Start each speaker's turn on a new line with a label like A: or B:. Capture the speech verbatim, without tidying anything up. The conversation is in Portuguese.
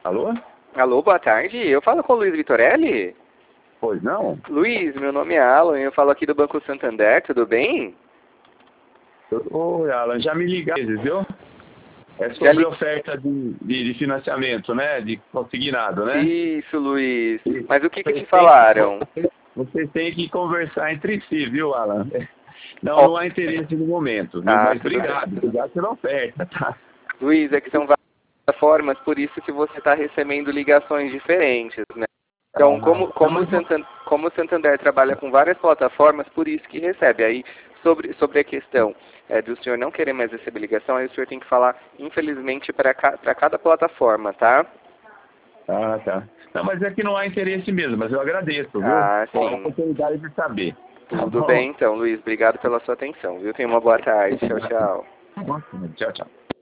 A: Alô?
B: Alô, boa tarde. Eu falo com o Luiz Vitorelli?
A: Pois não?
B: Luiz, meu nome é Alan, eu falo aqui do Banco Santander, tudo bem?
A: Oi, Alan, já me ligaram, viu? É
B: Já
A: sobre
B: li...
A: oferta de, de, de financiamento, né? De consignado, né?
B: Isso, Luiz.
A: E
B: Mas o que que te
A: vocês têm que-
B: falaram?
A: Vocês vocês têm que conversar entre si, viu, Alan? Não,
B: Ó,
A: não há interesse no momento, viu?
B: ah,
A: Mas
B: tudo bem.
A: obrigado, obrigado pela oferta, tá?
B: Luiz, é que são várias formas, por isso que você está recebendo ligações diferentes, né? Então,
A: Ah,
B: como,
A: não,
B: como, o
A: mas não-
B: Santander, como o Santander trabalha com várias plataformas, por isso que recebe. Aí, sobre, sobre a questão é, do senhor não querer mais receber ligação, aí o senhor tem que falar, infelizmente, para ca, para cada plataforma, tá?
A: Ah, tá. Não, mas é que não há interesse mesmo, mas eu agradeço, viu?
B: Ah,
A: Pela
B: sim.
A: oportunidade de saber. Tá
B: Tudo
A: bom?
B: bem, então, Luiz. Obrigado pela sua atenção, viu? Tenha uma boa tarde. Tchau, tchau.
A: Tá bom. Tchau, tchau.